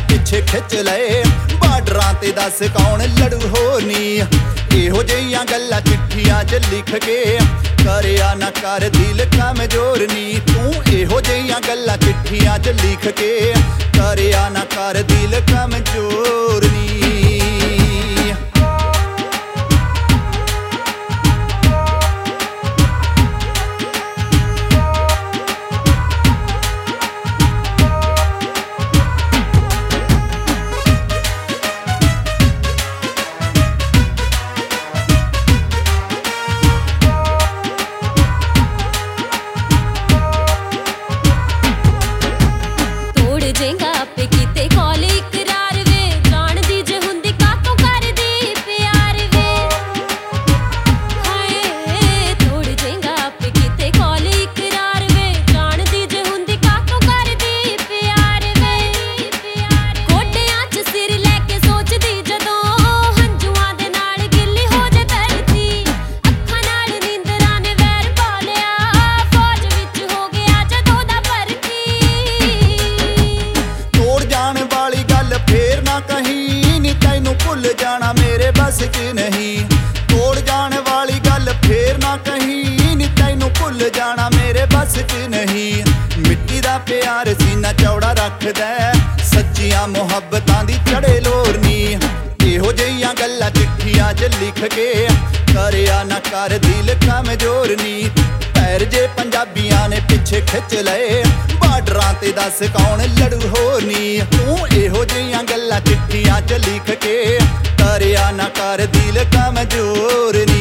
पिछे खिच लए बार्डरां ते दस कौन लड़ू होनी। इहो जिहियां गल्लां चिट्ठियां च लिख के करिया ना कर दिल कमजोर नी। तू इहो जिहियां गल्लां चिट्ठियां च लिख के करिया ना कर दिल कमजोर नी। जाना मेरे बस च नहीं तोड़ जान वाली गल फेर ना कहीं नी तैनू भुल जाना मेरे बस च नहीं। मिट्टी दा प्यार सीना चौड़ा रखदा सच्चियां मुहब्बतां दी चढ़े लोर नी। इहो जिहियां गल्लां चिट्ठियां च लिख के करिया ना कर दिल कमजोर नी। पैर जे पंजाबियां ने पिछे खिच लए बार्डरां ते दस कौन लड़ू होनी। तू इहो जिहियां गल्लां चिट्ठियां च लिख के करिया ना कर दिल कमजोर नी।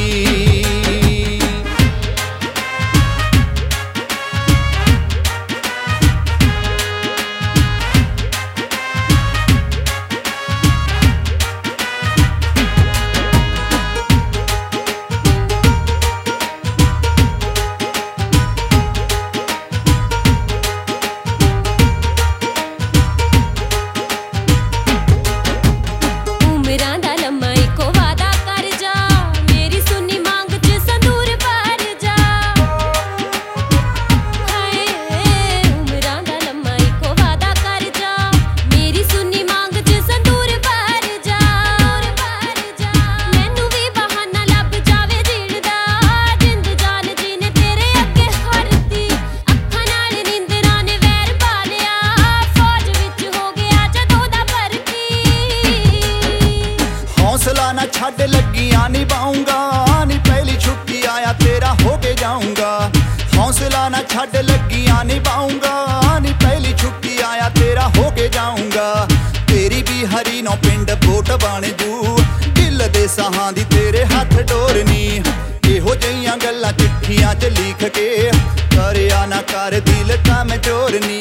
हौसला ना छड़ लगियां निभाऊंगा नी पहली छुट्टी आया तेरा होके जाऊंगा। हौसला ना छड़ लगियां निभाऊंगा नी पहली छुट्टी आया तेरा होके जाऊंगा। तेरी भी हरी नौ पिंड वोट बन जू दिल दे सहां दी तेरे हथ डोरनी। इहो जिहियां गल्लां चिट्ठियां च लिख के करिया ना कर दिल कमजोर नी।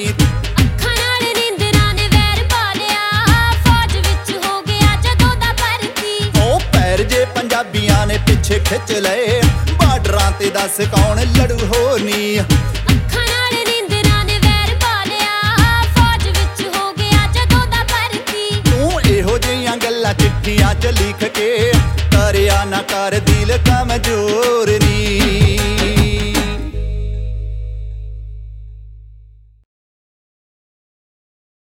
पंजाबियां ने पिछे खिच लए बार्डरां ते दस कौन लड़ू होनी। अखां नाल नींदरां ने वैर पा लिया फौज विच हो गया जदों दा भरती। तू इहो जिहियां गल्लां चिट्ठियां च लिख के करिया ना कर दिल कमजोर नी।